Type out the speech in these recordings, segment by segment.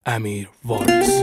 امیر وارث.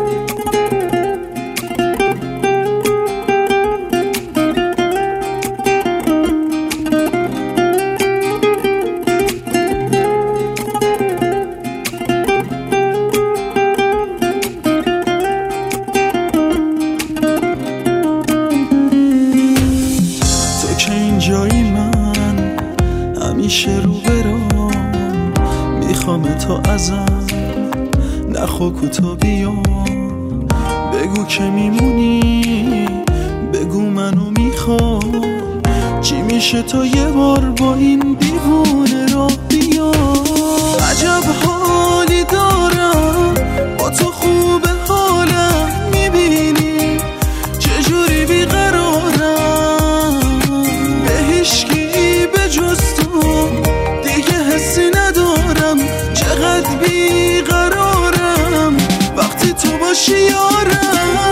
تو که اینجایی من همیشه رو برام میخوام تو ازم نخو کوتا بیا بگو که میمونی بگو منو میخوام چی میشه تا یه بار با این دیوونه راه بیا عجب حالی دارم با تو خوبه حالم میبینی چجوری بیقرارم به هیچکی به جز تو دیگه حسی ندارم چقدر بیقرارم وقتی تو باشی یارم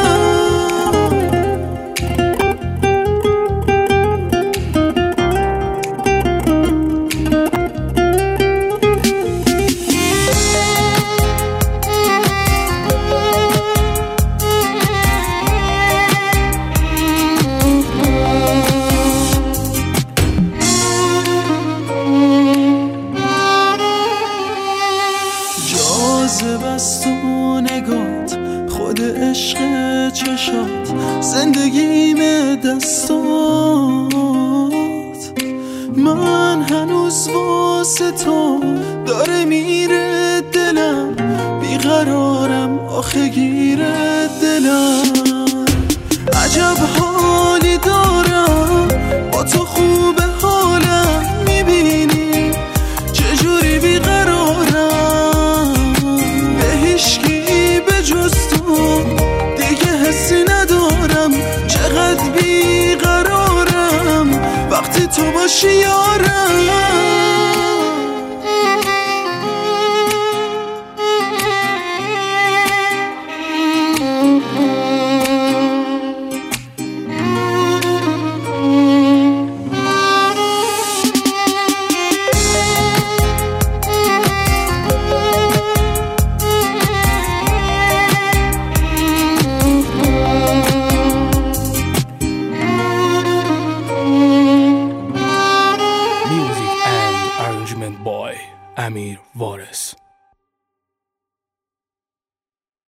جاذب است تو نگات خود عشق چشات زندگیم دستات من هنوز واسه تو داره میره دلم بیقرارم آخه گیره دلم عجب حالی دارم با تو خوبه حالم میبینی چجوری بیقرارم به هیچکی به جز تو دیگه حسی ندارم چقدر بیقرارم وقتی تو باشی یارم